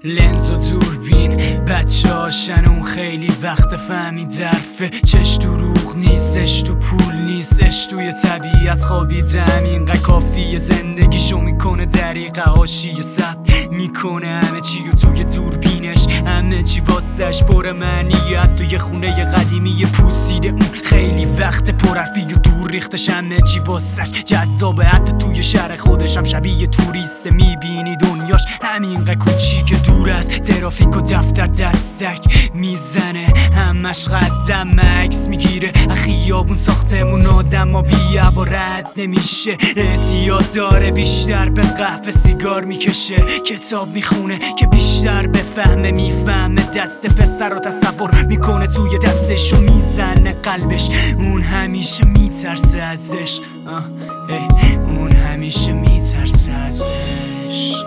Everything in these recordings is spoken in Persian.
لنز و دوربین بچه هاشن اون خیلی وقت فهمید ظرفه چش دروغ نیست، عشق تو پول نیست، عشق توی طبیعت خوابیدم اینقدر کافیه زندگیشو میکنه دریقه حاشیه ثبت میکنه همه چی و توی دوربینش همه چی واسش پر معنیت توی خونه قدیمی پوسیده اون خیلی وقت پرحرفی و دور ریختش همه چی واسش جذابه حتی توی شهر خودشم شبیه توریسته میبینی دنیاش همینقدر کوچیک دور از ترافیک و دفتر دستک میزنه همش قدم عکس میگیره خیابون ساختمون آدم ما بی‌هوا رد نمیشه احتیاط داره بیشتر به قهوه سیگار میکشه کتاب میخونه که بیشتر بفهمه میفهمه دست پسر رو تصور میکنه توی دستش و میزنه قلبش اون همیشه میترسه ازش اون همیشه میترسه ازش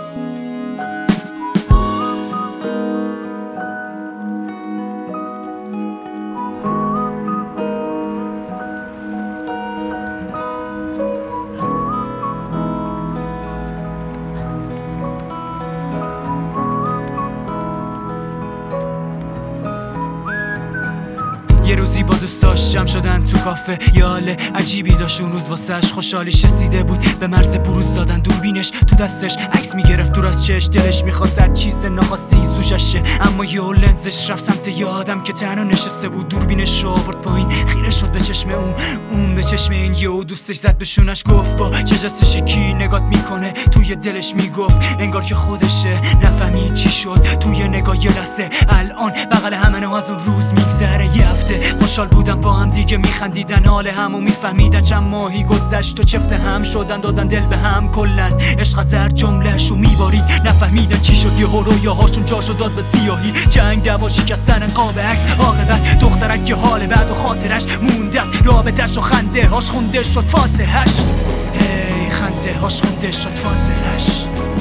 یه روزی با دوستاش جمع شدن تو کافه یه حال عجیبی داشت اون روز واسش خوشحالیش رسیده بود به مرز بروز دادن دوربینش تو دستش عکس میگرفت دور از چش دلش میخواست هر چیز ناخواسته ای سوششه اما یه لنزش رفت سمت یه آدم که تنها نشسته بود دوربینش رو آورد پایین خیره شد به چشم اون به چشم این یهو دوستش زد به شونش گفت با چه جستش کی نگات میکنه توی دلش میگفت انگار که خودشه نفهمید چی شد توی نگاه یه لحظه الان بغل همه از اون روز میگذره یه هفته خوشحال بودن با هم دیگه میخندیدن حال همو میفهمیدن چند ماهی گذشت و چفت هم شدن دادن دل به هم کلن عشق از هر جملهشو میبارید نفهمیدن چی شد یه رویاهاشون جاشو داد به سیاهی جنگ دوا شکستن قاب عکس عاقبت دخترک که حال بعد و خاطرش مونده است رابطش و خنده هاش خونده شد فاتحش هی خنده هاش خونده شد فاتحش